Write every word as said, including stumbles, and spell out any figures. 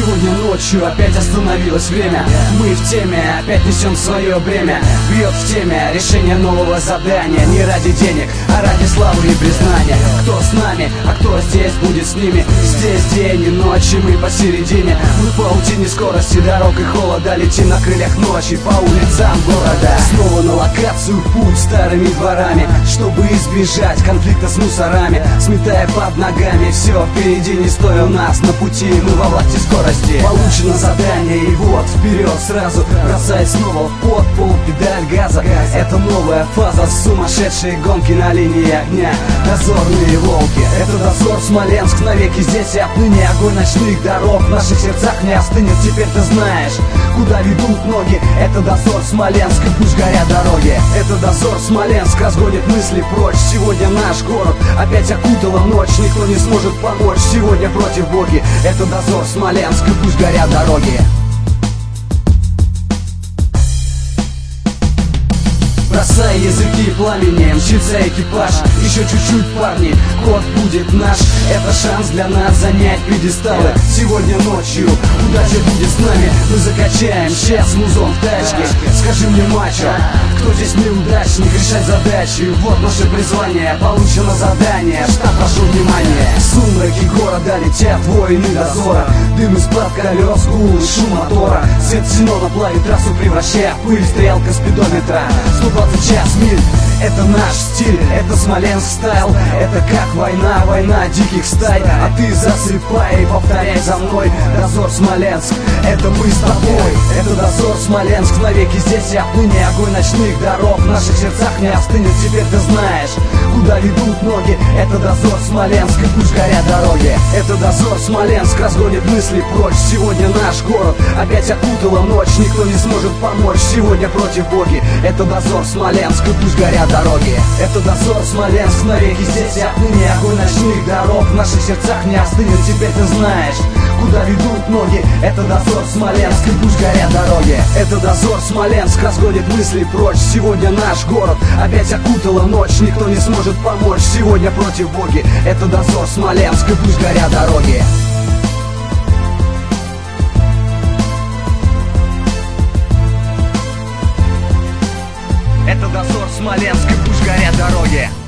Сегодня ночью опять остановилось время. Мы в теме, опять несем свое бремя. Бьет в теме решение нового задания. Не ради денег, а ради славы и признания. Кто с нами, а кто здесь будет с ними? Здесь день и ночь, и мы посередине. Мы в паутине скорости, дорог и холода. Летим на крыльях ночи по улицам города. Снова на локацию путь старыми дворами, чтобы избежать конфликта с мусорами. Сметая под ногами все впереди, не стоя у нас на пути. Мы во власти скорости. Получено задание, и вот вперед сразу бросает снова под пол педаль газа. Это новая фаза, сумасшедшие гонки на линии огня. Дозорные волки, это дозор Смоленск навеки здесь и отныне. Огонь ночных дорог в наших сердцах не остынет. Теперь ты знаешь, куда ведут ноги. Это дозор Смоленск, и пусть горят дороги. Это дозор Смоленск разгонит мысли прочь. Сегодня наш город опять окутала ночь. Никто не сможет помочь, сегодня против боги. Это дозор Смоленск, и пусть горят дороги. Бросай языки пламени, мчится экипаж. Еще чуть-чуть, парни, ход будет наш. Это шанс для нас занять пьедесталы. Сегодня ночью удача будет с нами. Мы закачаем сейчас музон в тачке. Скажи мне, мачо, кто здесь неудачник? Решать задачи, вот наше призвание. Получено задание, штаб, прошу внимания. В сумраке города летят воины дозора. Дым из-под колес, гул и шум мотора. Свет ксенона плавит трассу, превращая в пыль. Стрелка спидометра сто двадцать час миль. Это наш стиль, это Смоленск стайл. Это как война, война диких стай. А ты засыпай и повторяй за мной. Дозор Смоленск, это мы с тобой. Это дозор Смоленск навеки здесь и отныне. Огонь ночных дорог в наших сердцах не остынет. Теперь ты знаешь, куда ведут ноги. Это дозор Смоленск, и пусть горят дороги. Это дозор Смоленск разгонит мысли прочь. Сегодня наш город опять окутала ночь. Никто не сможет помочь, сегодня против боги. Это дозор Смоленск, и пусть горят дороги. Это дозор Смоленск навеки здесь и отныне. Огонь ночных дорог в наших сердцах не остынет. Теперь ты знаешь, куда ведут ноги. Это дозор Смоленск, и пусть горят дороги. Это дозор Смоленск разгонит мысли прочь. Сегодня наш город опять окутала ночь. Никто не сможет помочь, сегодня против боги. Это дозор Смоленск, и пусть горят дороги. Это дозор Смоленск, и пусть горят дороги.